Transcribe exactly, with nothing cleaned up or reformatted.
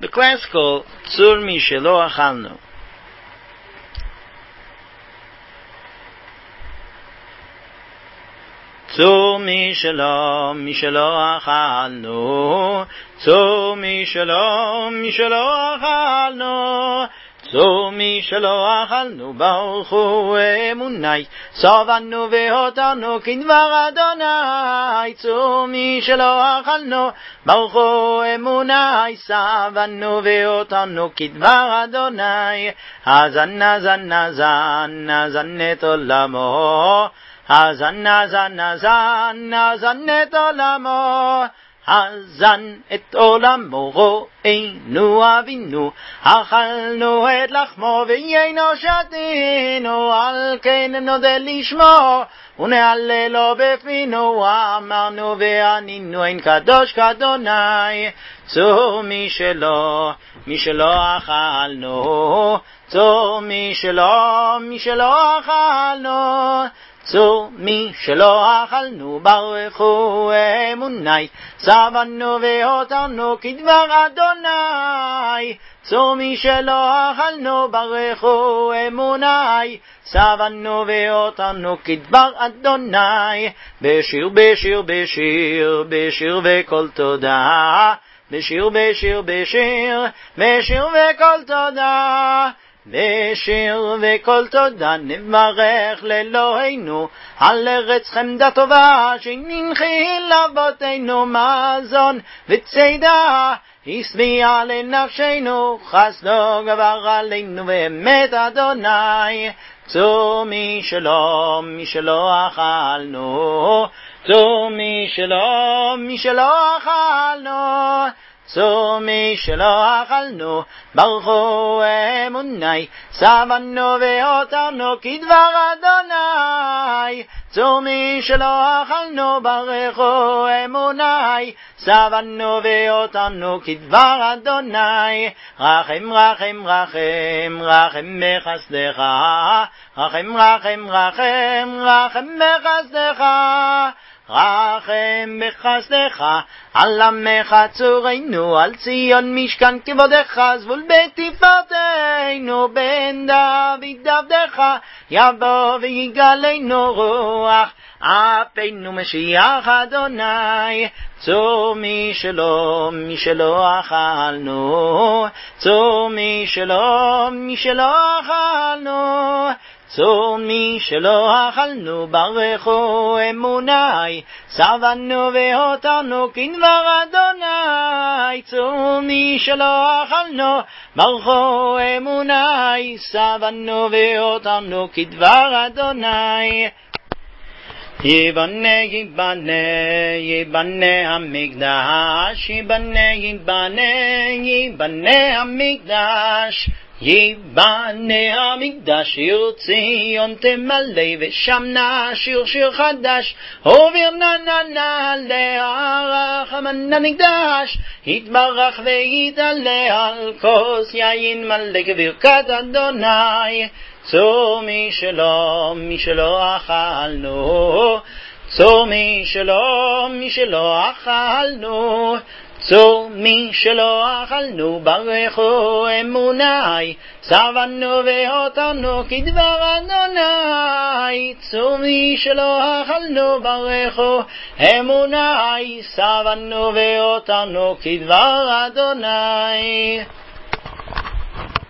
The classical צור משלא אכלנו. צור משלא, משלא אכלנו, צור משלא, משלא אכלנו, צור משלא אכלנו, ברכו אמוני, סבנו והותרנו כדבר אדוני. צור משלא אכלנו, ברכו אמוני, סבנו והותרנו כדבר אדוני. הזן הזן הזן הזן את עולמו, הזן הזן הזן הזן את עולמו, הזן את עולמו רואינו אבינו, אכלנו את לחמו ויינו שתינו, על כן נודה לשמו ונהללו בפינו, אמרנו וענינו אין קדוש כאדוני. צור משלא, משלא אכלנו, צור משלא, משלא אכלנו, צור משלא אכלנו, ברכו אמוני, סבנו והותרנו כדבר אדוני. צור משלא אכלנו, ברכו אמוני, סבנו והותרנו כדבר אדוני. בשיר בשיר בשיר בשיר וכל תודה, בשיר בשיר בשיר בשיר וכל תודה, בשיר וכל תודה נברך לאלוהינו על ארץ חמדה טובה שננחיל לאבותינו, מזון וצידה השביע לנפשנו, חסדו גבר עלינו ואמת אדוני. צור משלא, משלא אכלנו, צור משלא, משלא אכלנו, צור משלא אכלנו, ברכו אמוני, סבנו והותרנו כדבר אדוני. צור משלא אכלנו, ברכו אמוני, סבנו והותרנו כדבר אדוני. רחם רחם רחם רחם בחסדך, רחם רחם רחם רחם בחסדך, רחם בחסדך על עמך צורנו, על ציון משכן כבודך, זבול בית תפארתנו. בן דוד עבדך יבוא ויגלנו רוח אפינו משיח אדוני. צור משלא, משלא אכלנו, צור משלא, משלא אכלנו, צור משלא אכלנו, ברכו אמוני, סבנו והותרנו כדבר אדוני. צור משלא אכלנו, ברכו אמוני, סבנו והותרנו כדבר אדוני. ייבנה ייבנה ייבנה המקדש, ייבנה ייבנה ייבנה המקדש, ייבנה המקדש, עיר ציון תמלא ושם נשיר שיר חדש, עובר נא נא נא להרחמן המקדש, יתברך ויתעלה על כוס יין מלא כברכת אדוני. צור משלא, משלא אכלנו, צור משלא, משלא אכלנו, צור משלא אכלנו, ברכו אמוני, סבנו והותרנו כדבר אדוני. צור משלא אכלנו, ברכו אמוני, סבנו והותרנו כדבר אדוני.